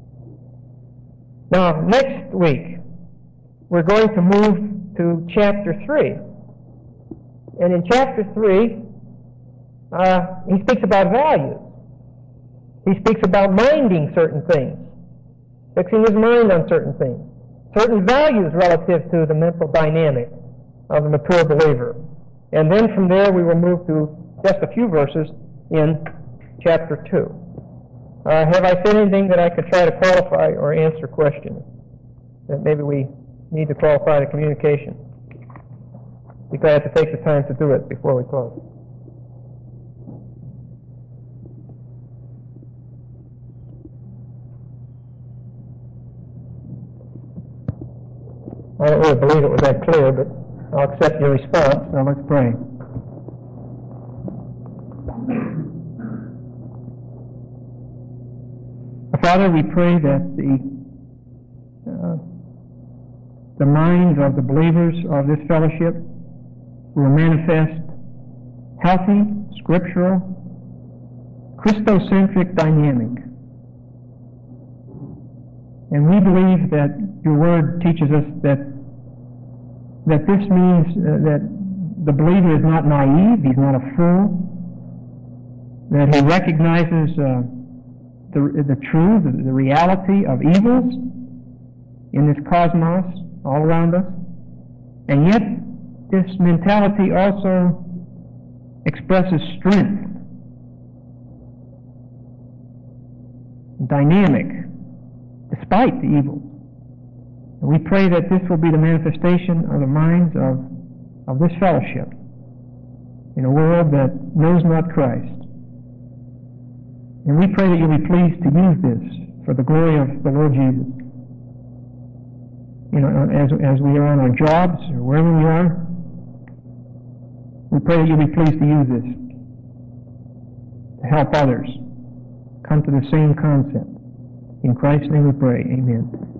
Speaker 1: Now, next week, we're going to move to chapter three. And in chapter three, uh, he speaks about values. He speaks about minding certain things, fixing his mind on certain things, certain values relative to the mental dynamic of the mature believer. And then from there we will move to just a few verses in chapter two. Uh, have I said anything that I could try to qualify or answer questions that maybe we need to qualify the communication? Be glad to take the time to do it before we close. I don't really believe it was that clear, but I'll accept your response. Now let's pray. Father, we pray that the uh, the minds of the believers of this fellowship will manifest healthy, scriptural, Christocentric dynamic. And we believe that your word teaches us that that this means uh, that the believer is not naive, he's not a fool, that he recognizes uh, the, the truth, the, the reality of evils in this cosmos all around us. And yet, this mentality also expresses strength, dynamic, despite the evil. And we pray that this will be the manifestation of the minds of, of this fellowship in a world that knows not Christ. And we pray that you'll be pleased to use this for the glory of the Lord Jesus. You know, as, as we are on our jobs or wherever we are, we pray that you'll be pleased to use this to help others come to the same concept. In Christ's name we pray. Amen.